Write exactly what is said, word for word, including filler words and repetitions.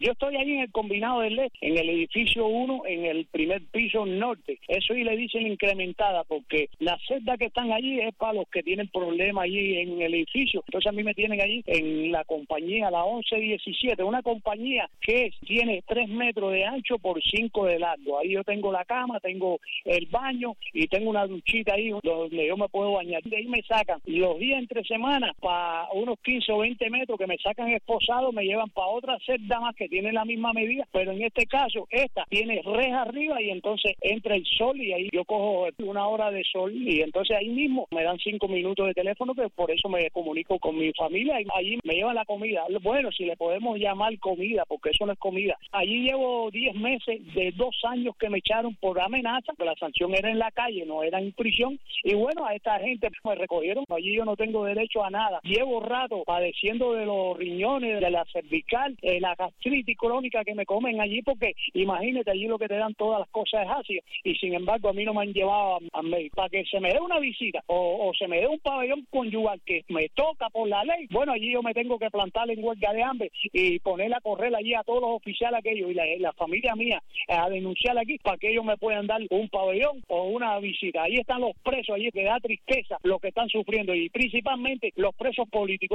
Yo estoy ahí en el Combinado del Este, en el edificio uno, en el primer piso norte. Eso y le dicen incrementada, porque las celdas que están allí es para los que tienen problemas allí en el edificio. Entonces a mí me tienen allí en la compañía, la once diecisiete, una compañía que es, tiene tres metros de ancho por cinco de largo. Ahí yo tengo la cama, tengo el baño y tengo una duchita ahí donde yo me puedo bañar. De ahí me sacan los días entre semanas para unos quince o veinte metros que me sacan esposado, me llevan para otra celda más que tiene la misma medida, pero en este caso esta tiene reja arriba y entonces entra el sol y ahí yo cojo una hora de sol y entonces ahí mismo me dan cinco minutos de teléfono, que por eso me comunico con mi familia y allí me llevan la comida. Bueno, si le podemos llamar comida, porque eso no es comida. Allí llevo diez meses de dos años que me echaron por amenaza, que la sanción era en la calle, no era en prisión, y bueno, a esta gente me recogieron, allí yo no tengo derecho a nada. Llevo rato padeciendo de los riñones, de la cervical, de la gastritis crónica que me comen allí, porque imagínate, allí lo que te dan todas las cosas es ácido, y sin embargo a mí no me han llevado a, a médico. Para que se me dé una visita o, o se me dé un pabellón conyugal que me toca por la ley, bueno, allí yo me tengo que plantar en huelga de hambre y poner a correr allí a todos los oficiales aquellos y la, la familia mía a denunciar aquí para que ellos me puedan dar un pabellón o una visita. Ahí están los presos, allí que da tristeza lo que están sufriendo, y principalmente los presos políticos.